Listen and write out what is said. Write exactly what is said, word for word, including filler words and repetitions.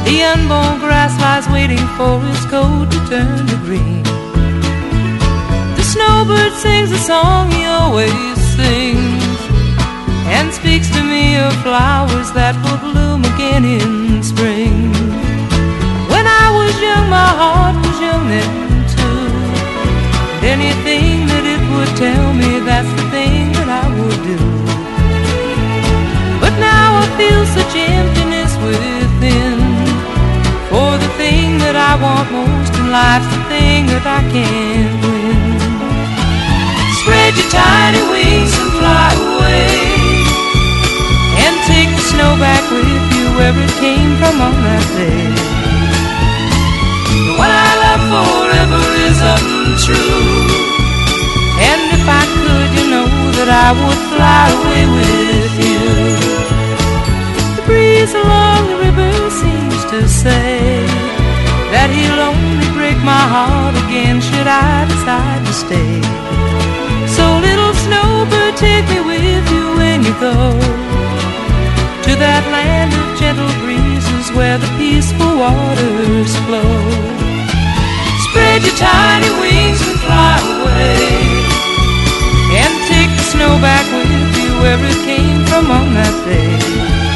The unborn grass lies waiting for its coat to turn to green. The snowbird sings a song he always sings, and speaks to me of flowers that will bloom again in spring. When I was young, my heart was young then too, and anything that it would tell me, that's the thing that I would do. But now I feel such emptiness within, for the thing that I want most in life's the thing that I can't win. Spread your tiny wings and fly away, and take the snow back with you where it came from on that day. The one I love forever is untrue, and if I could, you know that I would fly away with you. The breeze along the river seems to say that he'll only break my heart again should I decide to stay. So little snowbird, take me with you when you go to that land of gentle breezes where the peaceful waters flow. Spread your tiny wings and fly away, and take the snow back with you where it came from on that day.